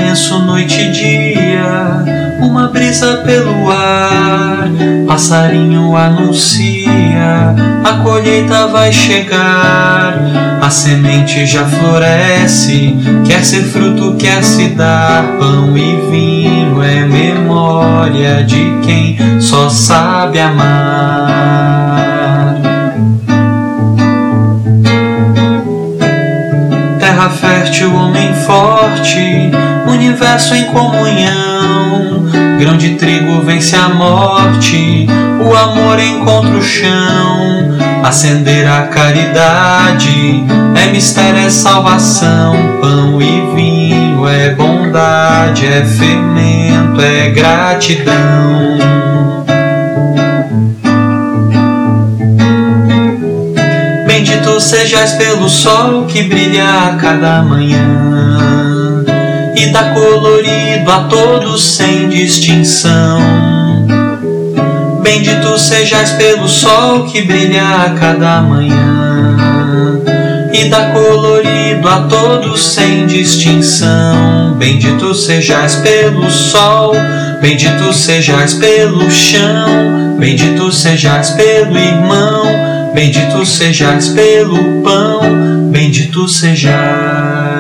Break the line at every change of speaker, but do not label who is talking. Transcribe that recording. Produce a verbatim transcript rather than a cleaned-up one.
imenso, noite e dia, uma brisa pelo ar, passarinho anuncia, a colheita vai chegar, a semente já floresce, quer ser fruto, quer se dar, pão e vinho é memória de quem só sabe amar. Terra fértil, homem forte, universo em comunhão, grão de trigo vence a morte, o amor encontra o chão, acender a caridade, é mistério, é salvação, pão e vinho é bondade, é fermento, é gratidão. Bendito sejais pelo sol que brilha a cada manhã e dá colorido a todos sem distinção. Bendito sejais pelo sol que brilha a cada manhã e dá colorido a todos sem distinção. Bendito sejais pelo sol, bendito sejais pelo chão, bendito sejais pelo irmão, bendito sejais pelo pão, bendito sejais.